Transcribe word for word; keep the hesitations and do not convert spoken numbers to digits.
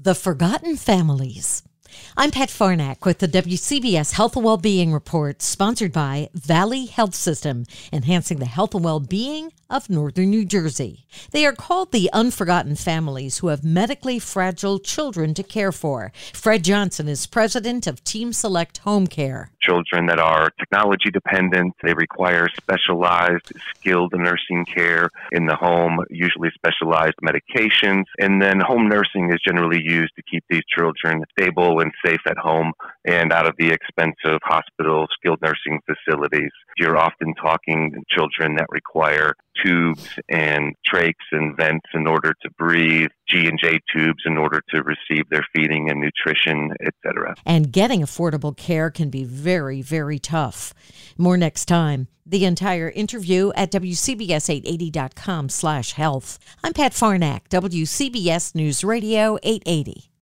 The Forgotten Families. I'm Pat Farnack with the W C B S Health and Wellbeing Report, sponsored by Valley Health System, enhancing the health and well-being of northern New Jersey. They are called the unforgotten families who have medically fragile children to care for. Fred Johnson is president of Team Select Home Care. Children that are technology dependent, they require specialized, skilled nursing care in the home, usually specialized medications. And then home nursing is generally used to keep these children stable and safe at home and out of the expensive hospital skilled nursing facilities. You're often talking children that require tubes and trachs and vents in order to breathe, G and J tubes in order to receive their feeding and nutrition, et cetera. And getting affordable care can be very, very tough. More next time. The entire interview at W C B S eight eighty dot com slash health. I'm Pat Farnack, W C B S News Radio eight eighty.